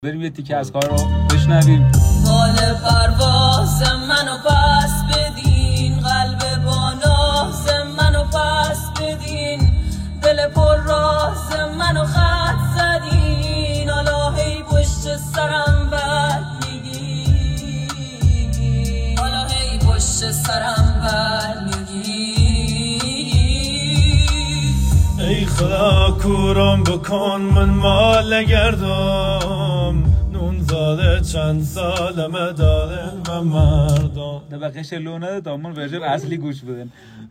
بریم یه تیکه از کار رو بشنویم. بال پرواز منو پس بدین، قلب با ناز منو پس بدین، دل پر راز منو خط زدین، حالا هی پشت سرم بد میگین، حالا هی پشت سرم بد میگین. ای خدا کورم بکن من مال گردم، نون زاده چند سالمه دارن و مردم. بقیه شلو نده تا همون ورژن اصلی گوش بدن.